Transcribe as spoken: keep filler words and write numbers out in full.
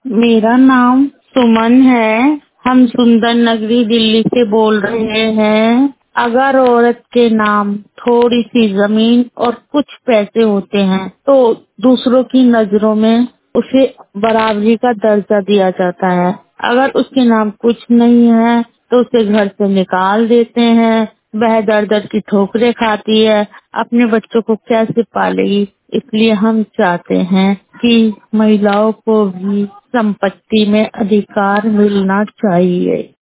मेरा नाम सुमन है। हम सुंदर नगरी दिल्ली से बोल रहे हैं। अगर औरत के नाम थोड़ी सी जमीन और कुछ पैसे होते हैं तो दूसरों की नजरों में उसे बराबरी का दर्जा दिया जाता है। अगर उसके नाम कुछ नहीं है तो उसे घर से निकाल देते हैं। वह दर दर की ठोकरें खाती है, अपने बच्चों को कैसे पालेगी। इसलिए हम चाहते हैं कि महिलाओं को भी संपत्ति में अधिकार मिलना चाहिए।